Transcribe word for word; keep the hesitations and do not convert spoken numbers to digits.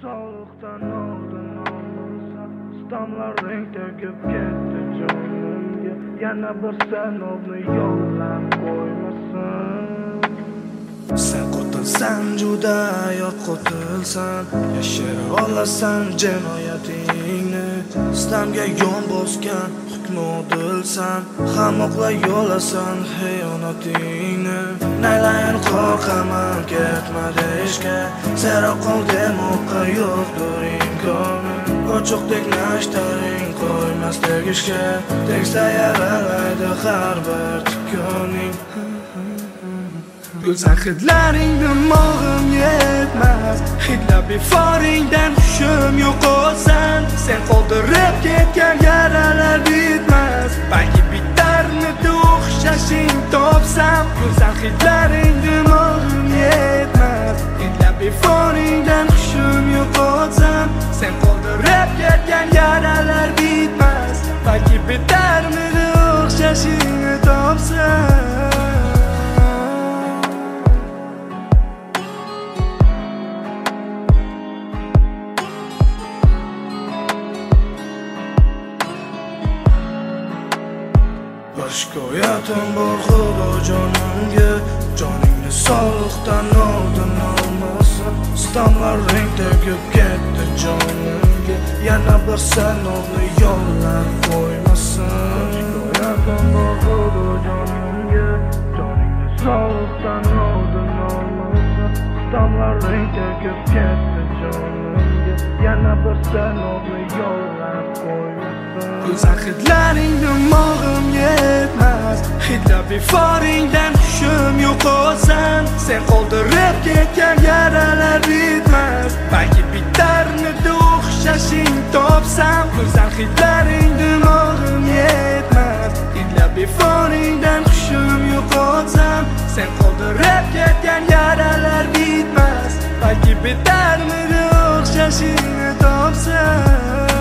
Sog'liqdan oldin olmasa, istamlar rangda ko'p ketdi jonimga. Yana bir sanovni yo'llab qo'ymasin. Sen qotilsan, juda yot qotilsan, yashira olasan jinoyatingni. Istamga yon bosgan hukmodilsan, hamoqla yo'lasan xiyonatingni. Naylayin qo'rqaman ketmadi ishga, zero qol demoqqa yo'qdir imkoni. Ochiqdek nashtaring qo'ymas tegishga, tegsa yaralaydi har bir tikoning. Gulzar hidlaring dimog'im yetmas, hidlab beforingdan hushim yo'qolsan. Sen qoldirib ketgan yaralar bitmas, balki bitarmidi o'xshashing topsam. Gulzar hidlaring dimog'im yetmas, hidlab beforingdan hushim yo'qolsam. Sen qoldirib ketgan yaralar bitmas, balki bitarmidi o'xshashing topsam. Shikoyatim bor xudo jonimga, joningni sog'liqdan oldin olmasa, istamlar rangda ko'p ketdi jonimga. Yana bir sanovni yo'llab qo'ymasin. Shikoyatim bor xudo jonimga, joningni sog'liqdan oldin olmasa, istamlar rangda ko'p ketdi jonimga. Yana bir sanovni yo'llab qo'ymasin. Gulzar hidlaring dimog'im yetmas, hidlab beforingdan hushim yo'qolsan. Sen qoldirib ketgan yaralar bitmas, balki bitarmidi o'xshashing topsam. Gulzar hidlaring dimog'im yetmas, hidlab beforingdan hushim yo'qolsam. Sen qoldirib ketgan yaralar bitmas, balki bitarmidi o'xshashing topsam.